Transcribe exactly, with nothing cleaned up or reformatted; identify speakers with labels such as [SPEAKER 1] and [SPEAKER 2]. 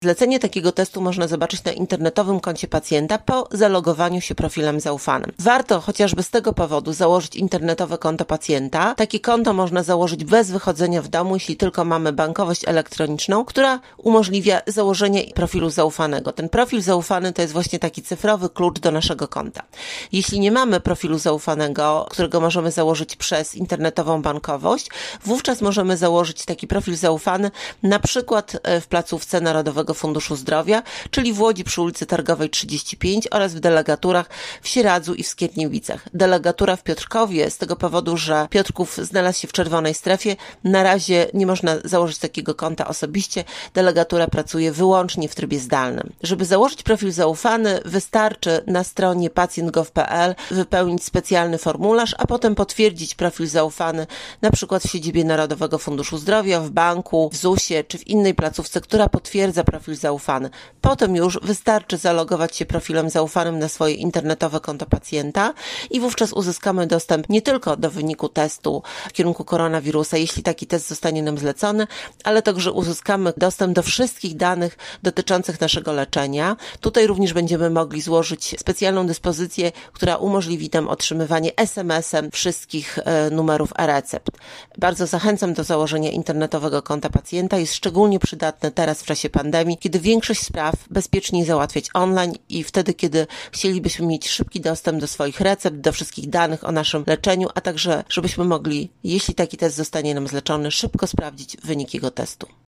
[SPEAKER 1] Zlecenie takiego testu można zobaczyć na internetowym koncie pacjenta po zalogowaniu się profilem zaufanym. Warto chociażby z tego powodu założyć internetowe konto pacjenta. Takie konto można założyć bez wychodzenia w domu, jeśli tylko mamy bankowość elektroniczną, która umożliwia założenie profilu zaufanego. Ten profil zaufany to jest właśnie taki cyfrowy klucz do naszego konta. Jeśli nie mamy profilu zaufanego, którego możemy założyć przez internetową bankowość, wówczas możemy założyć taki profil zaufany na przykład w placówce Narodowego Funduszu Zdrowia, czyli w Łodzi przy ulicy Targowej trzydzieści pięć oraz w delegaturach w Sieradzu i w Skierniewicach. Delegatura w Piotrkowie z tego powodu, że Piotrków znalazł się w czerwonej strefie, na razie nie można założyć takiego konta osobiście. Delegatura pracuje wyłącznie w trybie zdalnym. Żeby założyć profil zaufany, wystarczy na stronie pacjent kropka gov kropka pe el wypełnić specjalny formularz, a potem potwierdzić profil zaufany na przykład w siedzibie Narodowego Funduszu Zdrowia, w banku, w zusie czy w innej placówce, która potwierdza profil zaufany. Potem już wystarczy zalogować się profilem zaufanym na swoje internetowe konto pacjenta i wówczas uzyskamy dostęp nie tylko do wyniku testu w kierunku koronawirusa, jeśli taki test zostanie nam zlecony, ale także uzyskamy dostęp do wszystkich danych dotyczących naszego leczenia. Tutaj również będziemy mogli złożyć specjalną dyspozycję, która umożliwi nam otrzymywanie es em esem wszystkich e, numerów e-recept. Bardzo zachęcam do założenia internetowego konta pacjenta. Jest szczególnie przydatne teraz w czasie pandemii, kiedy większość spraw bezpieczniej załatwiać online i wtedy, kiedy chcielibyśmy mieć szybki dostęp do swoich recept, do wszystkich danych o naszym leczeniu, a także żebyśmy mogli, jeśli taki test zostanie nam zleczony, szybko sprawdzić wynik jego testu.